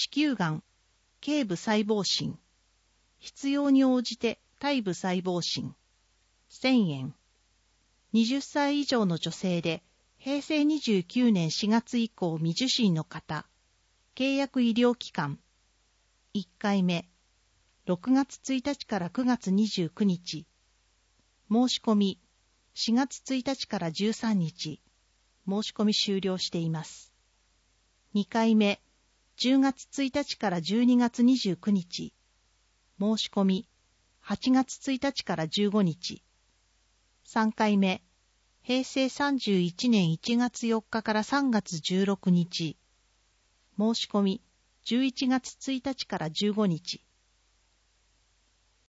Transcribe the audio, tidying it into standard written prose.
子宮がん、頸部細胞診、必要に応じて体部細胞診、1000円。20歳以上の女性で、平成29年4月以降未受診の方、契約医療機関、1回目、6月1日から9月29日、申し込み、4月1日から13日、申し込み終了しています。2回目、10月1日から12月29日、申し込み、8月1日から15日、3回目、平成31年1月4日から3月16日、申し込み、11月1日から15日、